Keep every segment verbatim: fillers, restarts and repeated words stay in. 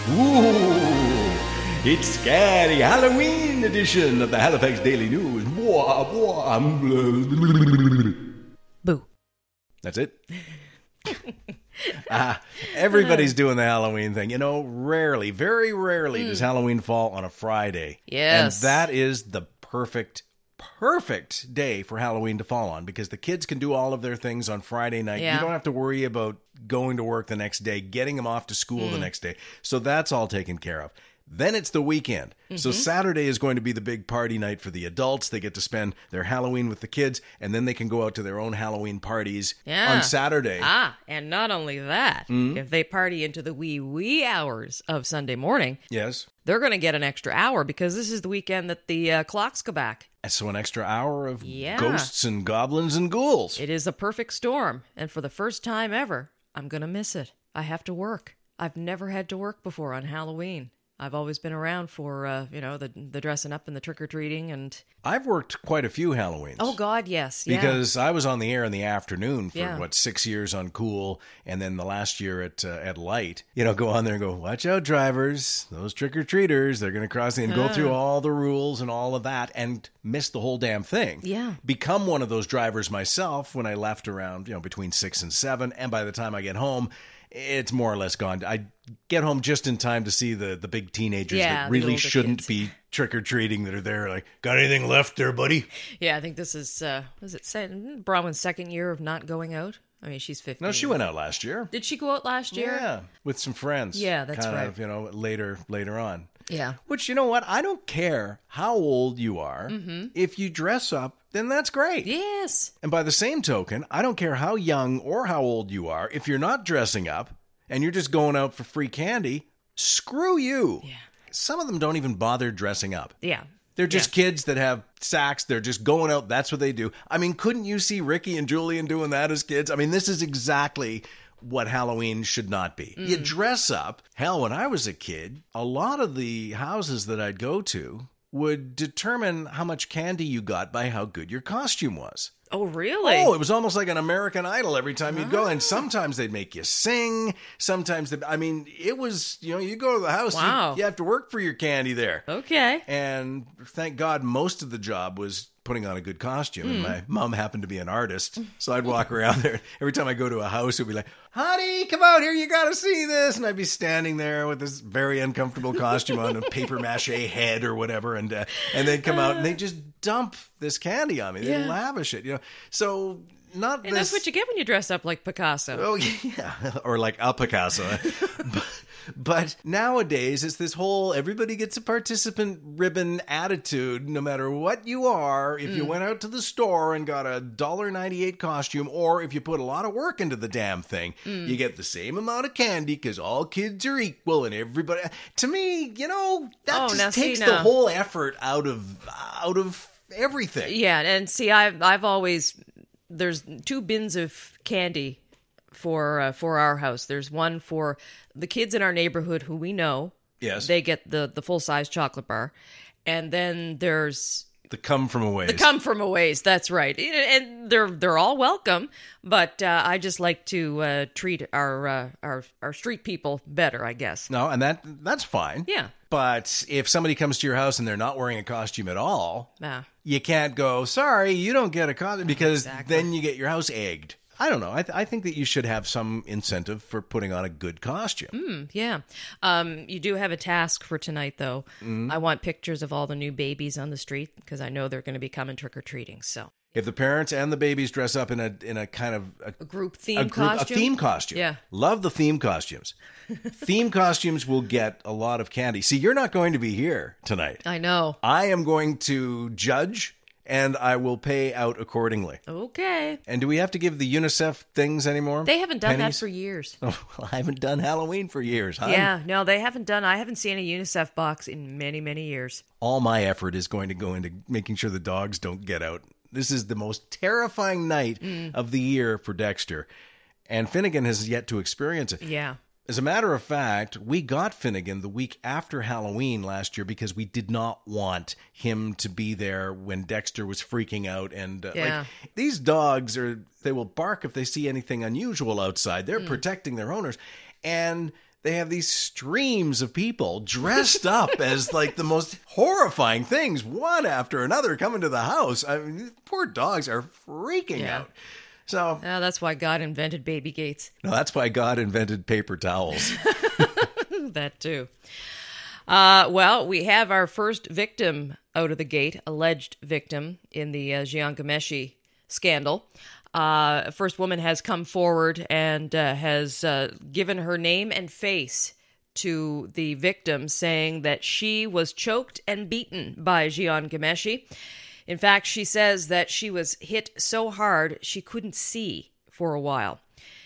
Ooh, it's Scary Halloween edition of the Halifax Daily News. Bwah, bwah. Boo. That's it. uh, everybody's doing the Halloween thing. You know, rarely, very rarely mm. does Halloween fall on a Friday. Yes. And that is the perfect perfect day for Halloween to fall on, because the kids can do all of their things on Friday night. Yeah. You don't have to worry about going to work the next day, getting them off to school mm. the next day. So that's all taken care of. Then it's the weekend. Mm-hmm. So Saturday is going to be the big party night for the adults. They get to spend their Halloween with the kids, and then they can go out to their own Halloween parties yeah. on Saturday. Ah, and not only that, mm-hmm. if they party into the wee, wee hours of Sunday morning, yes, they're going to get an extra hour, because this is the weekend that the uh, clocks go back. And so an extra hour of yeah. ghosts and goblins and ghouls. It is a perfect storm, and for the first time ever, I'm going to miss it. I have to work. I've never had to work before on Halloween. I've always been around for, uh, you know, the the dressing up and the trick-or-treating. And I've worked quite a few Halloweens. Oh, God, yes. Yeah. Because I was on the air in the afternoon for, yeah. what, six years on Cool, and then the last year at uh, at Light. You know, go on there and go, watch out, drivers. Those trick-or-treaters, they're going to cross the, and go through all the rules and all of that and miss the whole damn thing. Yeah. Become one of those drivers myself when I left around, you know, between six and seven, and by the time I get home, it's more or less gone. I get home just in time to see the, the big teenagers yeah, that really shouldn't kids. be trick-or-treating that are there like, got anything left there, buddy? Yeah, I think this is, uh, what is it, Bronwyn's second year of not going out? I mean, she's fifteen. No, she went out last year. Did she go out last year? Yeah, with some friends. Yeah, that's kind right. Of, you know, later, later on. Yeah. Which, you know what? I don't care how old you are. Mm-hmm. If you dress up, then that's great. Yes. And by the same token, I don't care how young or how old you are. If you're not dressing up and you're just going out for free candy, screw you. Yeah. Some of them don't even bother dressing up. Yeah. They're just yeah. kids that have sacks. They're just going out. That's what they do. I mean, couldn't you see Ricky and Julian doing that as kids? I mean, this is exactly what Halloween should not be. Mm. You dress up. Hell, when I was a kid, a lot of the houses that I'd go to would determine how much candy you got by how good your costume was. Oh, really? Oh, it was almost like an American Idol every time you'd go. And sometimes they'd make you sing. Sometimes, they, I mean, it was, you know, you go to the house, wow. you, you have to work for your candy there. Okay. And thank God most of the job was putting on a good costume. Mm. And my mom happened to be an artist. So I'd walk around there. Every time I go to a house, it'd be like, honey, come out here. You got to see this. And I'd be standing there with this very uncomfortable costume on, a paper mache head or whatever. And uh, and they'd come out and they'd just dump this candy on me. They'd yeah. lavish it, you know. So not and this... that's what you get when you dress up like Picasso. Oh, yeah. Or like a Picasso. but, but nowadays, it's this whole everybody gets a participant ribbon attitude, no matter what you are. If mm. you went out to the store and got a one dollar ninety-eight costume, or if you put a lot of work into the damn thing, mm. you get the same amount of candy because all kids are equal and everybody... To me, you know, that oh, just now, takes see, the now. whole effort out of out of everything. Yeah, and see, I've, I've always... There's two bins of candy for uh, for our house. There's one for the kids in our neighborhood who we know. Yes. They get the, the full-size chocolate bar. And then there's... The come from a ways. The come from a ways, that's right. And they're they're all welcome, but uh, I just like to uh, treat our, uh, our our street people better, I guess. No, and that that's fine. Yeah. But if somebody comes to your house and they're not wearing a costume at all, ah. you can't go, sorry, you don't get a costume, because exactly. then you get your house egged. I don't know. I, th- I think that you should have some incentive for putting on a good costume. Mm, yeah. Um, you do have a task for tonight, though. Mm. I want pictures of all the new babies on the street, because I know they're going to be coming trick-or-treating, so... If the parents and the babies dress up in a in a kind of a, a group theme a group, costume, a theme costume, yeah, love the theme costumes. Theme costumes will get a lot of candy. See, you're not going to be here tonight. I know. I am going to judge, and I will pay out accordingly. Okay. And do we have to give the UNICEF things anymore? They haven't done Pennies? that for years. Oh, well, I haven't done Halloween for years, huh? Yeah, no, they haven't done. I haven't seen a UNICEF box in many, many years. All my effort is going to go into making sure the dogs don't get out. This is the most terrifying night mm. of the year for Dexter, and Finnegan has yet to experience it. Yeah. As a matter of fact, we got Finnegan the week after Halloween last year because we did not want him to be there when Dexter was freaking out. And uh, yeah. like these dogs are, they will bark if they see anything unusual outside. They're mm. protecting their owners. And they have these streams of people dressed up as like the most horrifying things, one after another, coming to the house. I mean, these poor dogs are freaking Yeah. out. So, Oh, that's why God invented baby gates. no, that's why God invented paper towels. That too. Uh, well, we have our first victim out of the gate, alleged victim in the uh, Jian Ghomeshi scandal. Uh, first woman has come forward and uh, has uh, given her name and face to the victim, saying that she was choked and beaten by Jian Ghomeshi. In fact, she says that she was hit so hard she couldn't see for a while.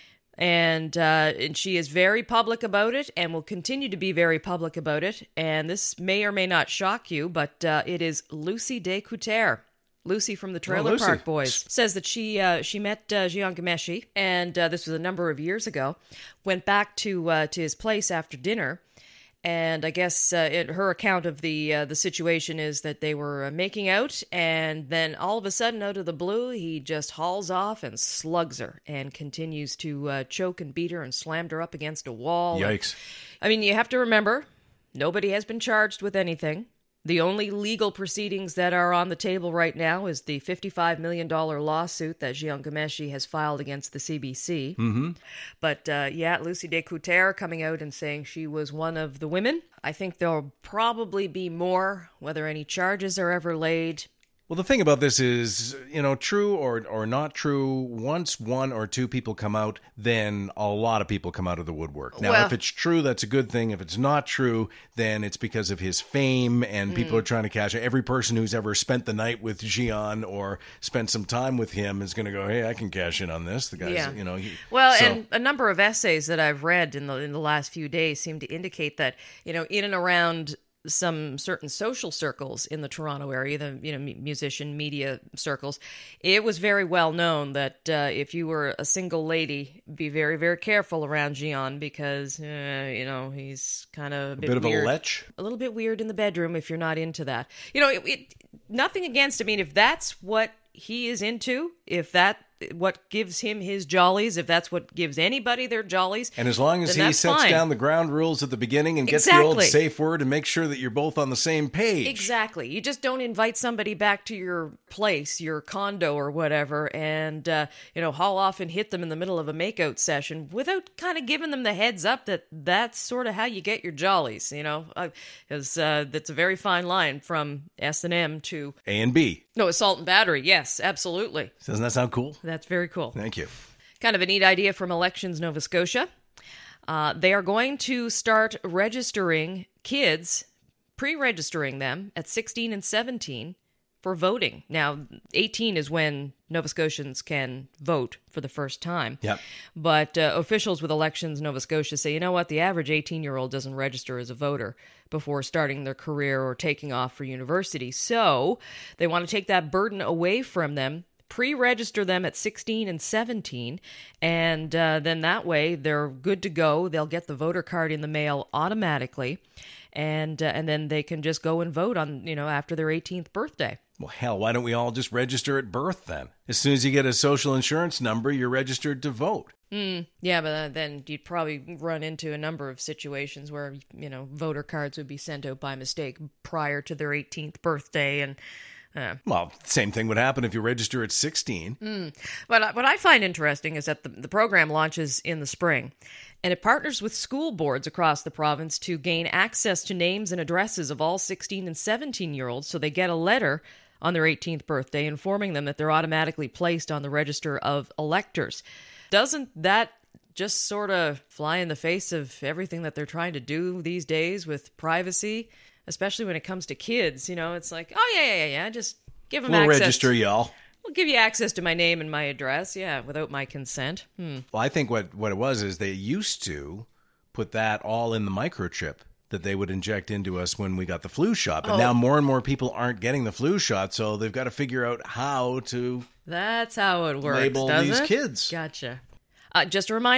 And, uh, and she is very public about it and will continue to be very public about it. And this may or may not shock you, but uh, it is Lucy Descoutures. Lucy from the Trailer Lucy. Park Boys says that she uh, she met uh, Jian Ghomeshi, and uh, this was a number of years ago, went back to uh, to his place after dinner. And I guess uh, it, her account of the uh, the situation is that they were uh, making out, and then all of a sudden, out of the blue, he just hauls off and slugs her, and continues to uh, choke and beat her and slammed her up against a wall. Yikes. I mean, you have to remember, nobody has been charged with anything. The only legal proceedings that are on the table right now is the fifty-five million dollars lawsuit that Jian Ghomeshi has filed against the C B C. Mm-hmm. But uh, yeah, Lucy Descoutures coming out and saying she was one of the women. I think there'll probably be more, whether any charges are ever laid. Well, the thing about this is, you know, true or or not true, once one or two people come out, then a lot of people come out of the woodwork. Now, Well- if it's true, that's a good thing. If it's not true, then it's because of his fame and people Mm. are trying to cash it. Every person who's ever spent the night with Jian or spent some time with him is going to go, hey, I can cash in on this. The guy's, Yeah. you know. He, Well, so- and a number of essays that I've read in the in the last few days seem to indicate that, you know, in and around some certain social circles in the Toronto area, the you know mu- musician media circles, it was very well known that uh, if you were a single lady, be very very careful around Jian because uh, you know he's kind of a a bit, bit of weird. a lech. A little bit weird in the bedroom if you're not into that. You know, it, it, nothing against. I mean, if that's what he is into, if that what gives him his jollies, if that's what gives anybody their jollies, And as long as then he that's sets fine. down the ground rules at the beginning and gets the old Exactly. safe word and makes sure that you're both on the same page. Exactly. You just don't invite somebody back to your place, your condo or whatever, and, uh, you know, haul off and hit them in the middle of a makeout session without kind of giving them the heads up that that's sort of how you get your jollies, you know? Because uh, that's a very fine line from S and M to, A and B. no, assault and battery. Yes, absolutely. Doesn't that sound cool? That's very cool. Thank you. Kind of a neat idea from Elections Nova Scotia. Uh, they are going to start registering kids, pre-registering them at sixteen and seventeen for voting. Now, eighteen is when Nova Scotians can vote for the first time. Yep. But uh, officials with Elections Nova Scotia say, you know what, the average eighteen-year-old doesn't register as a voter before starting their career or taking off for university. So they want to take that burden away from them, pre-register them at sixteen and seventeen, and uh, then that way they're good to go. They'll get the voter card in the mail automatically, and uh, and then they can just go and vote on, you know, after their eighteenth birthday. Well, hell, why don't we all just register at birth then? As soon as you get a social insurance number, you're registered to vote. Mm, yeah, but uh, then you'd probably run into a number of situations where, you know, voter cards would be sent out by mistake prior to their eighteenth birthday, and uh, Well, same thing would happen if you register at sixteen. Mm. But I- what I find interesting is that the, the program launches in the spring, and it partners with school boards across the province to gain access to names and addresses of all sixteen and seventeen-year-olds, so they get a letter on their eighteenth birthday informing them that they're automatically placed on the register of electors. Doesn't that just sort of fly in the face of everything that they're trying to do these days with privacy, especially when it comes to kids? You know, it's like, oh, yeah, yeah, yeah, yeah, just give them We'll access. register y'all. We'll give you access to my name and my address, yeah, without my consent. Hmm. Well, I think what, what it was is they used to put that all in the microchip that they would inject into us when we got the flu shot. But Oh. now more and more people aren't getting the flu shot, so they've got to figure out how to That's how it works, label does these it? kids. Gotcha. Uh, just a reminder,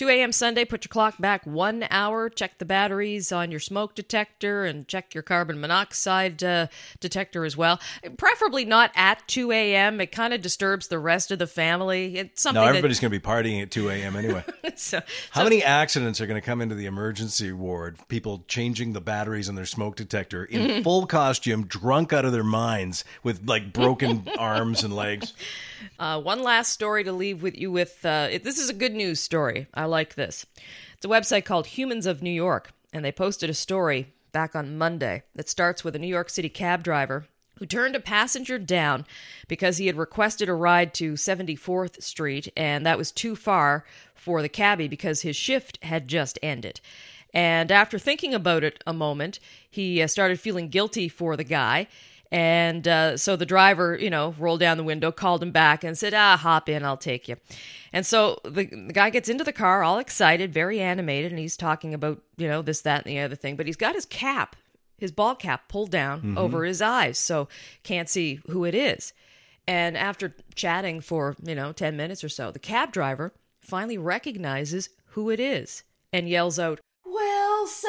two a.m. Sunday, put your clock back one hour, check the batteries on your smoke detector, and check your carbon monoxide uh, detector as well. Preferably not at two a.m. It kind of disturbs the rest of the family. It's something No, that- everybody's going to be partying at two a.m. anyway. so, How so- many accidents are going to come into the emergency ward? People changing the batteries on their smoke detector in full costume, drunk out of their minds, with like broken arms and legs. Uh, one last story to leave with you with. Uh, it, this is a good news story. I like this. It's a website called Humans of New York, and they posted a story back on Monday that starts with a New York City cab driver who turned a passenger down because he had requested a ride to seventy-fourth Street, and that was too far for the cabbie because his shift had just ended. And after thinking about it a moment, he uh, started feeling guilty for the guy. And uh, so the driver, you know, rolled down the window, called him back and said, ah, hop in, I'll take you. And so the, the guy gets into the car all excited, very animated, and he's talking about, you know, this, that, and the other thing. But he's got his cap, his ball cap pulled down mm-hmm. over his eyes, so can't see who it is. And after chatting for, you know, ten minutes or so, the cab driver finally recognizes who it is and yells out, Wilson!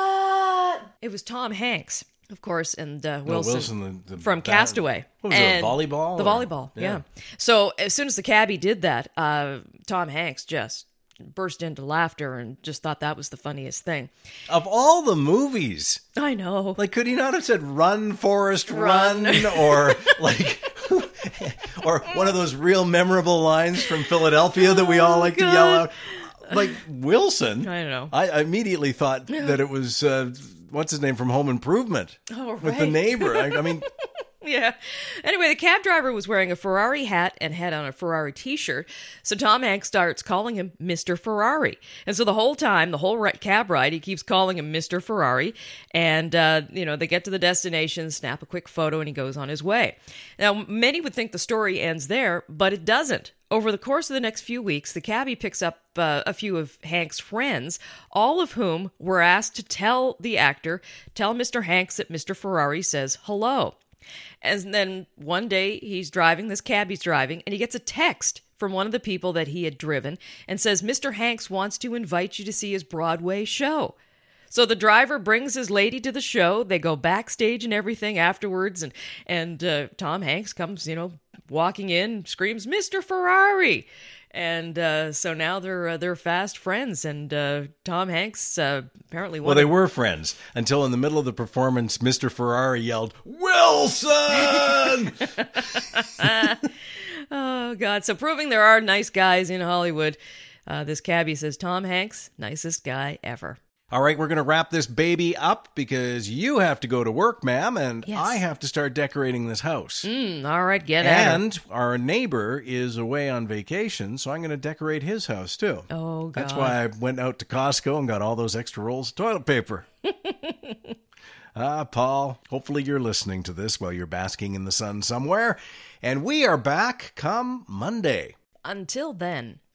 It was Tom Hanks. Of course, and uh, Wilson, oh, Wilson the, the from bat- Castaway. What was and it, a volleyball? The or? volleyball, yeah. yeah. So as soon as the cabbie did that, uh, Tom Hanks just burst into laughter and just thought that was the funniest thing. Of all the movies, I know. like, could he not have said "Run, Forrest, run,", run or like, or one of those real memorable lines from Philadelphia that we all like God. to yell out? Like Wilson, I know. I immediately thought that it was uh, what's his name from Home Improvement oh, right. with the neighbor. I, I mean, yeah. Anyway, the cab driver was wearing a Ferrari hat and had on a Ferrari T-shirt. So Tom Hanks starts calling him Mister Ferrari. And so the whole time, the whole cab ride, he keeps calling him Mister Ferrari. And, uh, you know, they get to the destination, snap a quick photo, and he goes on his way. Now, many would think the story ends there, but it doesn't. Over the course of the next few weeks, the cabbie picks up uh, a few of Hanks' friends, all of whom were asked to tell the actor, tell Mister Hanks that Mister Ferrari says hello. And then one day he's driving, this cabbie's driving, and he gets a text from one of the people that he had driven and says, Mister Hanks wants to invite you to see his Broadway show. So the driver brings his lady to the show. They go backstage and everything afterwards. And, and uh, Tom Hanks comes, you know, walking in, screams, Mister Ferrari. And uh, so now they're uh, they're fast friends. And uh, Tom Hanks uh, apparently... Well, they were friends until in the middle of the performance, Mister Ferrari yelled, Wilson! Oh, God. So proving there are nice guys in Hollywood, uh, this cabbie says, Tom Hanks, nicest guy ever. All right, we're going to wrap this baby up because you have to go to work, ma'am, and Yes. I have to start decorating this house. Mm, all right, get at her. And our neighbor is away on vacation, so I'm going to decorate his house, too. Oh, God. That's why I went out to Costco and got all those extra rolls of toilet paper. Ah, Paul, hopefully you're listening to this while you're basking in the sun somewhere. And we are back come Monday. Until then...